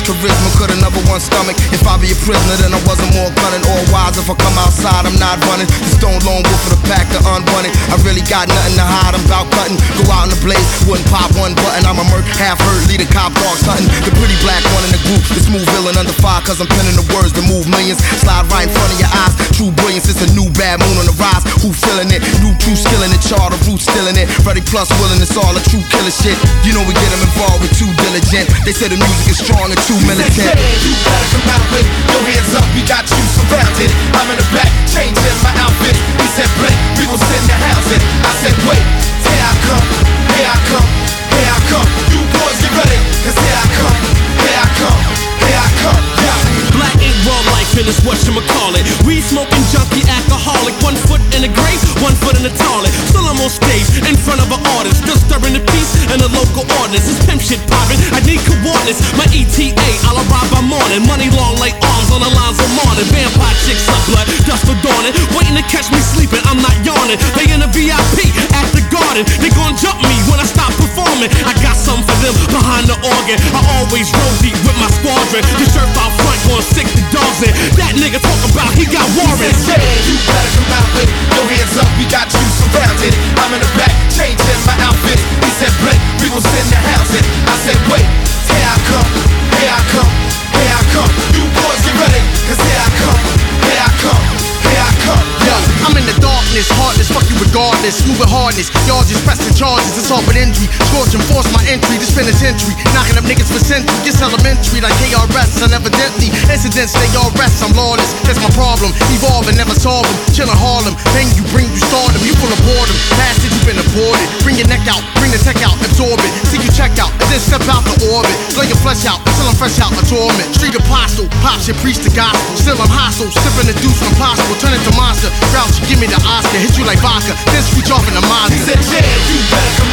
charisma could another one stomach. If I be a prisoner, then I wasn't more cunning or wise. If I come outside, I'm not running. The stone lone wolf of the pack, the unwanted. I really got nothing to hide, I'm about cutting. Go out in the blaze, wouldn't pop one button. I'm a murk, half hurt, lead a cop dog hunting. The pretty black one in the group, the smooth villain under fire, cause I'm penning the words to move millions. Slide right in front of your eyes, true brilliance, it's a new bad moon on the rise. Who feeling it? New true skill in it, char the roots still in it. Ready plus willing, it's all a true killer shit. You know we get them involved with too diligent. They say the music is strong and too militant. You better come out with your hands up, we got you surrounded. I'm in the back, changing my outfit. He said, Blake, we gon' send the housing. I said, wait, here I come, here I come, here I come. You boys get ready, cause here I come, here I come, here I come, yeah. Black ain't raw life and it's what you call it. Weed smoking junkie alcoholic. 1 foot in the grave, 1 foot in the toilet. Still I'm on stage in front of an audience, disturbing the peace and the local ordinance. It's pimp shit popping, I need coordinates. My ETA, I'll arrive by morning. Money long like arms on the lines of morning. Vampire chicks suck blood, dust for dawning. Waiting to catch me sleeping, I'm not yawning. They in the VIP at the garden. They gon' jump me when I stop performing. I got something for them behind the organ. I always roll deep with my squadron. The shirt out front going sick the dogs in. That nigga talk about he got warrants. Yeah, you better come out with your hands up, we got you surrounded. I'm in the back, changing my outfit. He said, Blake, we gon' send the housing. I said, wait, here I come, here I come, here I come. You boys get ready, cause here I come, here I come, here I come. Yo, I'm in the darkness, heartless, fuck you regardless. Moving hardness, y'all just pressing charges. It's all but injury, scorching, force my entry. This penitentiary, knocking up niggas for century. It's elementary like KRS, and evidently incidents they all rest. I'm lawless, that's my problem. Evolving, never solve them. Chillin' Harlem, bang you, bring you stardom. You full of boredom, past it, you been aborted. Bring your neck out, bring the tech out, absorb it. See you check out, and then step out the orbit. Slay your flesh out until I'm fresh out of torment. Street apostle, pop shit, preach the gospel. Still I'm hostile, sipping the deuce impossible. Turn it to monster, grouch, give me the Oscar. Hit you like vodka, then switch off in the Mazda. He said, yeah, you better come